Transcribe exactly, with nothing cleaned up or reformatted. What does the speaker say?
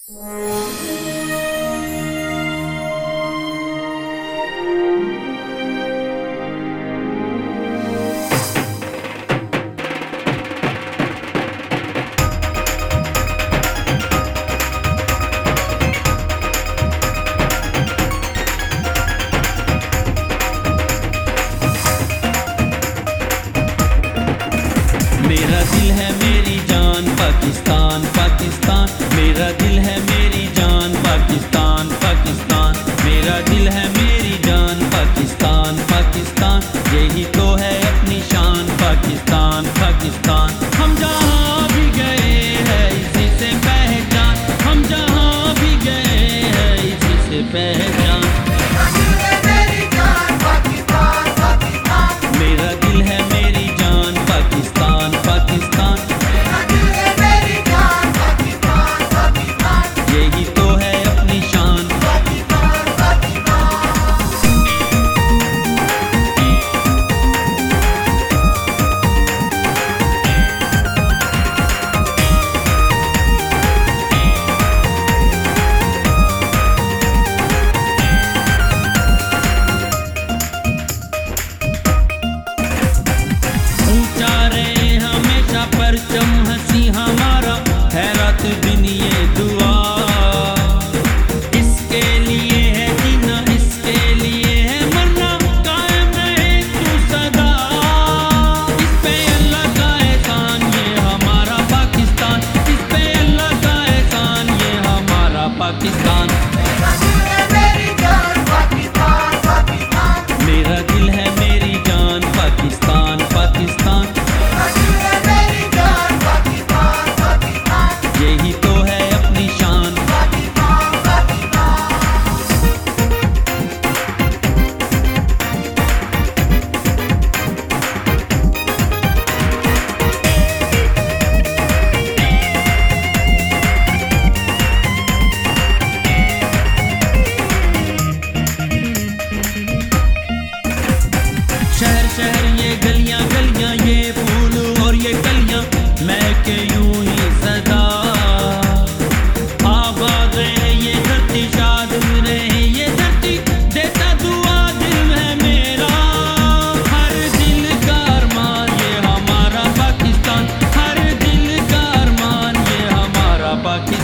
मेरा दिल है मेरी जान पाकिस्तान पाकिस्तान, मेरा दिल है मेरी जान पाकिस्तान पाकिस्तान, मेरा दिल है मेरी जान पाकिस्तान पाकिस्तान, यही तो है अपनी शान पाकिस्तान पाकिस्तान। हम जहाँ भी गए हैं इसी से पहचान, हम जहाँ भी गए हैं इसी से पहचान। मेरा दिल है मेरी जान पाकिस्तान पाकिस्तान, यही तो है अपनी शान। ऊंचा रहे हमेशा परचम हंसी हमारा, है रात दिन ये दुआ। इसके लिए है जीना इसके लिए है मरना, कायम रहे तू सदा। इस पे अल्लाह का एहसान ये हमारा पाकिस्तान, इस पे अल्लाह का एहसान ये हमारा पाकिस्तान। मेरा दिल है मेरी जान पाकिस्तान पाकिस्तान, यही तो है अपनी शान। शहर शहर ये गलियां गलियां, ये फूल और ये कलियां, महके यूं ही सदा। आबाद रहे ये धरती, शाद रहे ये धरती, देता दुआ दिल है मेरा। हर दिल का अरमान ये हमारा पाकिस्तान, हर दिल का अरमान ये हमारा पाकिस्तान।